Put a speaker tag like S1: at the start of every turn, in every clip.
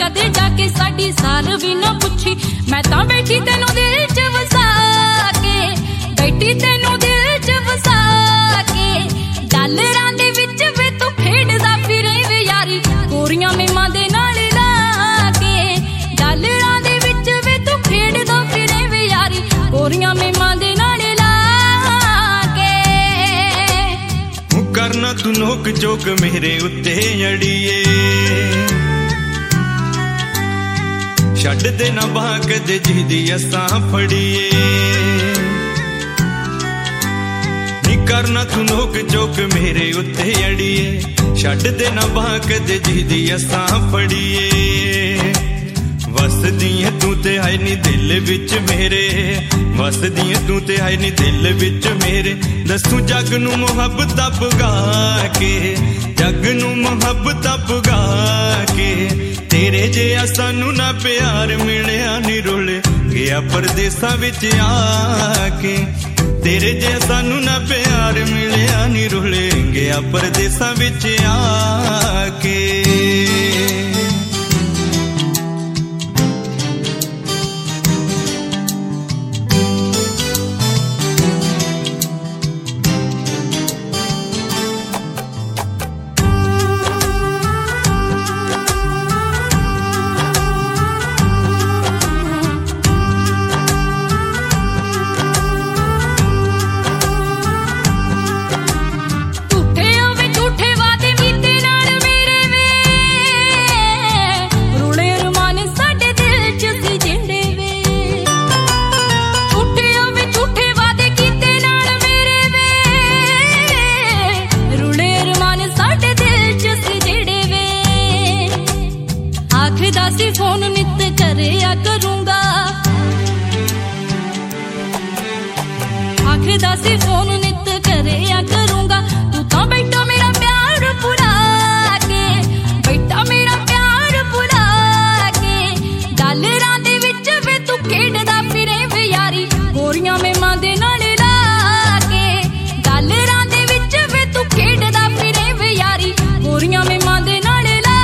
S1: कदे जाके साडी साल भी ना पुछी। मैं तां बैठी तेनू दिल च वसा के, बैठी तेनू दिल च वसा के। डालरां दे विच वे तू खेडदा फिरे वे यारी, गोरियां मेमां दे नाल ला के। डालरां दे विच वे तू खेडदा फिरे वे यारी, गोरियां मेमां दे नाल ला के।
S2: करना तू नोक चोक मेरे उत्ते अड़िए, छड्ड दे ना बाह कदे जिहदी असां फड़िए। नी करना तू नोक चोक मेरे उत्ते अड़िए, छड्ड दे ना बाह कदे जिहदी असां फड़िए। वसदी है तू ते है नी दिल विच मेरे, वसदी है तू ते है नी दिल विच मेरे। दसू जग नू मुहब्बत पुगा के, जग नू मुहब्बत पुगा के। तेरे जिहा सानू ना प्यार मिलिया नी रुल गया परदेसां विच आके। तेरे जिहा सानू ना प्यार मिलिया नी रुल गया परदेसां विच आके।
S1: फोन नित करेया करूंगा, आखदा सी फोन नित करेया करूंगा। तू तो बैठा मेरा प्यार भुला के, बैठा मेरा प्यार भुला के। डालरां दे विच वे तू खेडदा फिरे वे यारी, गोरियां मेमां दे नाल ला के। डालरां दे विच वे तू खेडदा फिरे वे यारी, गोरियां मेमां दे नाल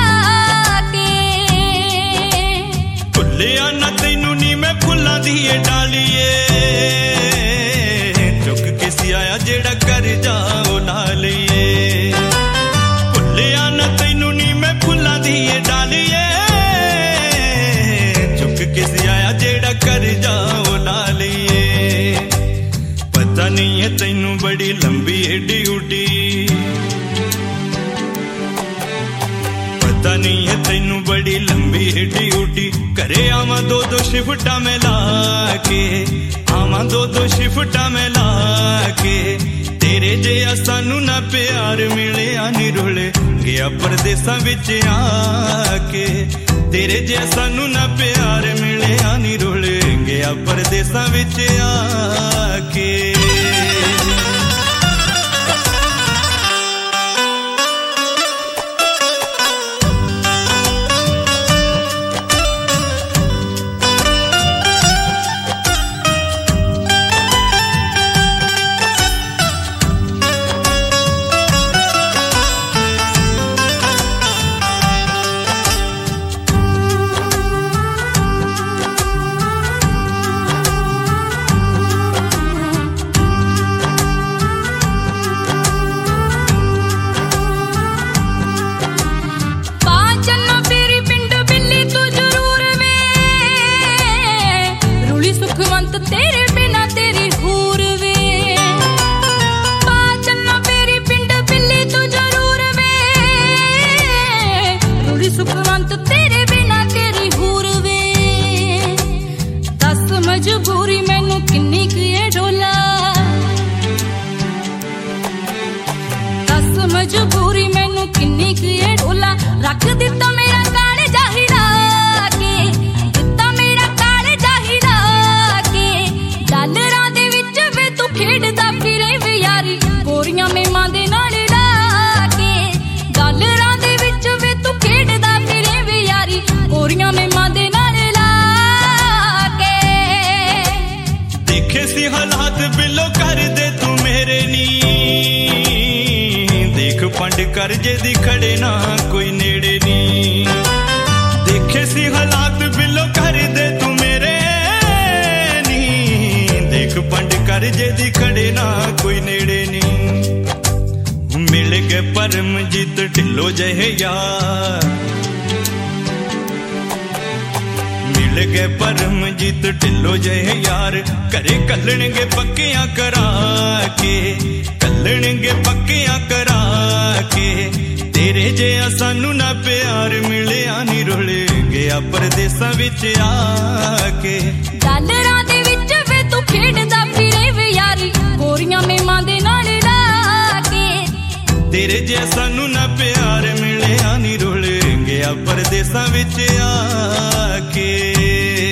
S2: लिया ना तैनू नी मैं फुल्लां दी डालिए। चुक के सी आया जेड़ा कर जाओ नालिए। भुलिया ना तैनू नी मैं फुल्लां दी डालिए, चुक के सी आया जेड़ा कर जाओ नालिए। पता नहीं है तैनू बड़ी लंबी है ड्यूटी, पता नहीं है तैनू बड़ी लंबी है ड्यूटी। करे आवा दो दो शिफ्टा में लाके, आवा दो दो शिफ्टा में लाके। तेरे जिहा सानू ना प्यार मिलिया नी रुल गया परदेसां विच आके। तेरे जिहा सानू ना प्यार मिलिया नी रुल गया परदेसां विच आके।
S1: तेरे बिना तेरी हूर वे, पा चलना मेरी पिंड बिल्ली तू जरूर वे। रूड़ी सुखवंत तेरे बिना तेरी हूर वे। दस मजबूरी मैनू किन्नी क ए ढोला, दस मजबूरी मैनू किन्नी क ए ढोला। रख दिता मेरा काले जाहिरा के, दिता मेरा काले जाहिरा के। डालरां दे विच वे तू खेडदा फिरे वे यारी, गोरियां मेमां दे नाल ला के। डालरां दे विच वे तू खेडदा फिरे वे यारी, गोरियां मेमां दे नाल ला के।
S2: देखे सी हालात बिलो कर दे तू मेरे नी, देख पंड कर जे दी खड़े ना कोई नेड़े नी। देखे सी ਯਾਰ ਜੇ ਦੀ ਖੜੇ ਨਾ ਕੋਈ ਨੇੜੇ ਨਹੀਂ। ਮਿਲ ਗਏ ਪਰਮਜੀਤ ਢਿੱਲੋਂ ਜਿਹੇ ਯਾਰ, ਮਿਲ ਗਏ ਪਰਮਜੀਤ ਢਿੱਲੋਂ ਜਿਹੇ ਯਾਰ, ਘਰੇ ਕੱਲਣਗੇ ਪੱਕਿਆਂ ਕਰਾ ਕੇ, ਕੱਲਣਗੇ ਪੱਕਿਆਂ ਕਰਾ ਕੇ। ਤੇਰੇ ਜਿਹਾ ਸਾਨੂੰ ਨਾ ਪਿਆਰ ਮਿਲਿਆ ਨੀ, ਰੁਲ ਗਿਆ ਪਰਦੇਸਾਂ ਵਿੱਚ ਆ ਕੇ।
S1: ਡਾਲਰਾਂ ਦੇ ਵਿੱਚ ਵੇ ਤੂੰ ਖੇਡਦਾ ਫਿਰੇ ਵੇ ਯਾਰੀ, ਗੋਰੀਆਂ ਮੇਮਾਂ ਦੇ ਨਾਲ ਲਾ ਕੇ।
S2: ਤੇਰੇ ਜਿਹਾ ਸਾਨੂੰ ਨਾ ਪਿਆਰ ਮਿਲਿਆ ਨੀ, ਰੁਲ ਗਿਆ ਪਰਦੇਸਾਂ ਵਿੱਚ ਆ ਕੇ।